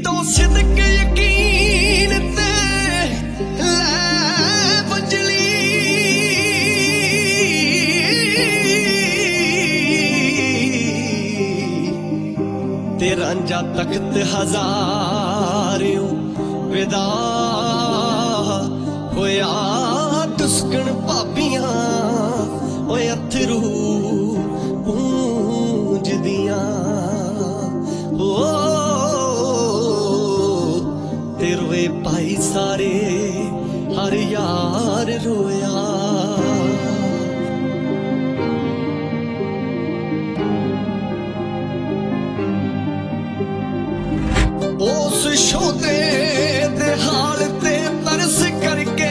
तो सिदक यकीन ते लै बजली ते रांझा तख्त हजारियों विदा होया दुस्कन भाबियां ओए अथरू पूंजदियां ओ ते रोए भाई सारे हर यार रोया उस शोदे दे हाल ते तरस करके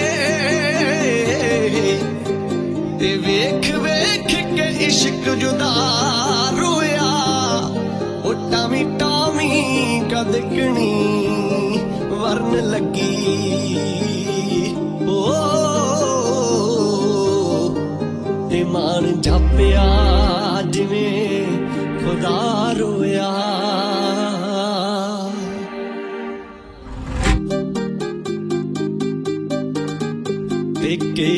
ते वेख वेख के इश्क जुदा रोया ओ टामी टामी कदकनी वरन लगी ओ ते मान जापिया जिवें खुदा रोया के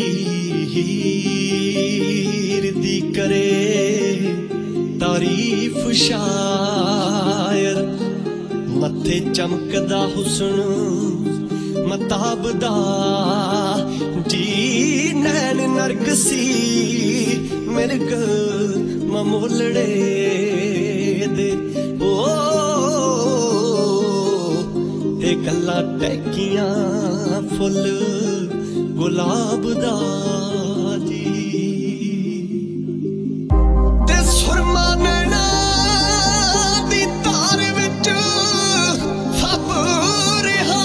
हीर दी करे तारीफ शायर मथे चमकदा हुस्न मताबदा जी नैन नरगसी मिर्ग ममोलड़े दे ओ ते गल्लां टैकियां फुल गुलाब दा जी ते सुरमा नैना दी तार विच फब रिहा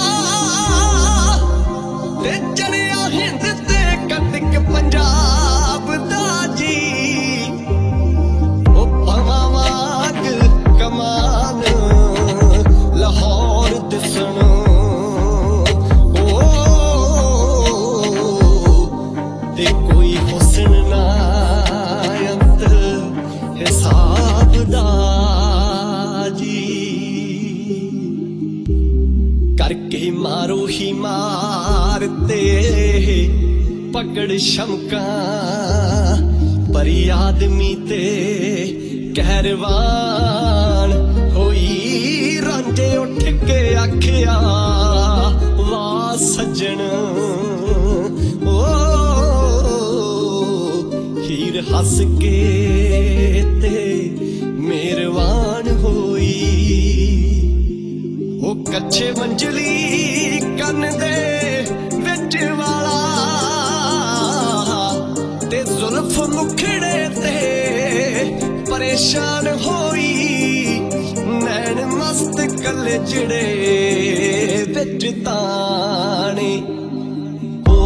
ते चढ़िया हिंद ते कटक पंजाब दा जी ओ पवा वाग कमान लाहौर दिसण करके मारो ही मारते पकड़ शमका परी आदमी ते कहरवान होई रांझे उठ के आखिया वाह सज्जन ओ हीर हस के ते मेहरबान होई ओ कच्चे मंजली कन दे विच वाला ते जुल्फ मुखड़े ते परेशान होई नैन मस्त कलजड़े विच ताने ओ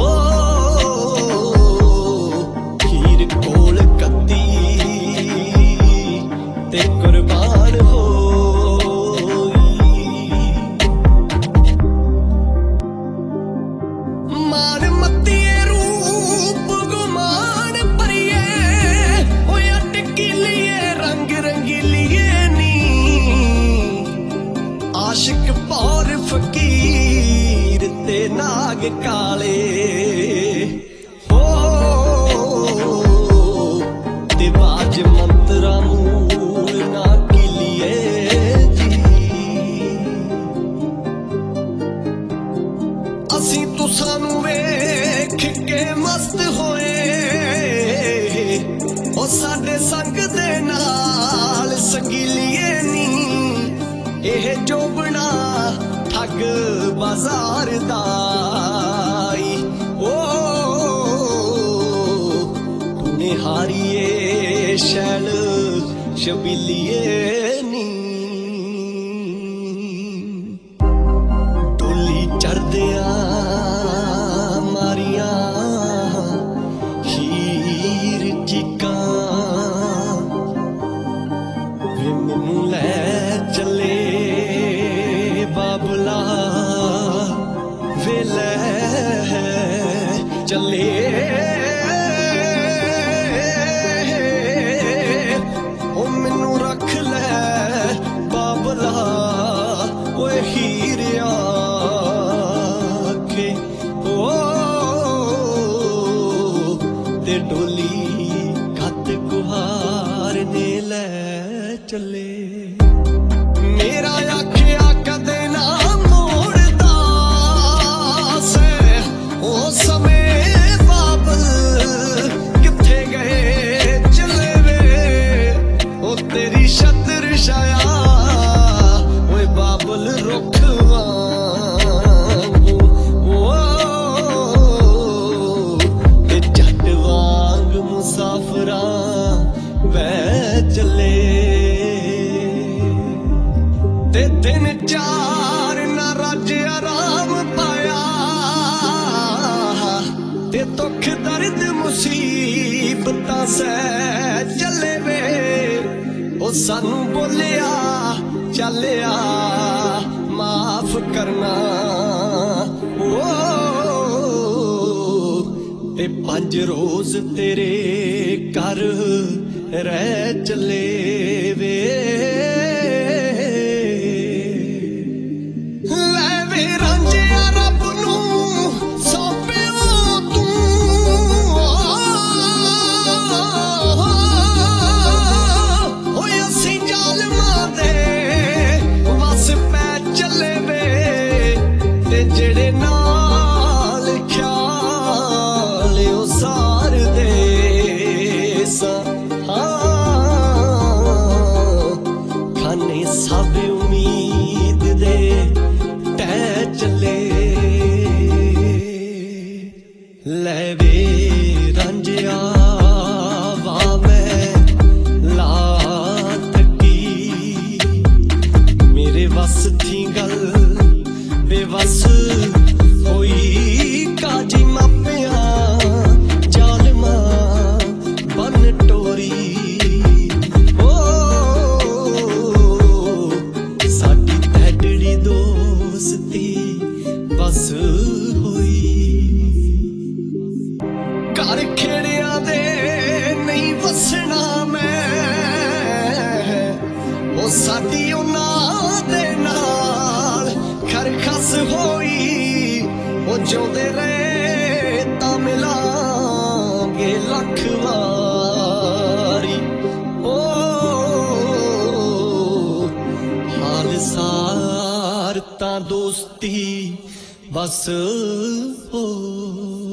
हीर कोल कत्ती ते कुर्बान हो आशिक पौर फकीर ते नाग काले हो ते बाज मंतरा मूल ना किलिए जी असी तुसानू वेख के मस्त होए ओ साडे संग दे नाल संगीलिए नी एह जो बना ठग बाजार दाई ओ तूने हारिए शैल शबीलिए नी डोली चढ़दिया मारिया हीर चीका वे मैनू लै चले बाबला वेले चले ओ मैनू रख ते डोली खत गुहार ने लै चले मेरा आखिया कदे ना मोड़दा से ओ समय बाबल किथे गए चले वे ओ तेरी छतर छाया ओए बाबल रुख वांगू ते जट वांग मुसाफरां वह चले ते दिन चार ना रज आराम पाया ते दुख दर्द मुसीबतां सह चले वे ओ सानू बोलिया चलिया माफ करना ओ ते 5 रोज तेरे घर रह चले वे जेड़े नाल ख्याल ओ सार दे खाने सब उम्मीद दे तै चले लै वे रंजिया वा मैं ला तकी मेरे वस थी गल बेवस होई काजी मापिया जालमा बन टोरी ओ साडी तैडड़ी दोस्ती बस होई घर खेड़िया दे नहीं वसना मैं ओ साडी उन्हां दे नाल खस होई ओ जोदे रहे तां मिलांगे लख वारी ओ हाल सार तां दोस्ती बस हो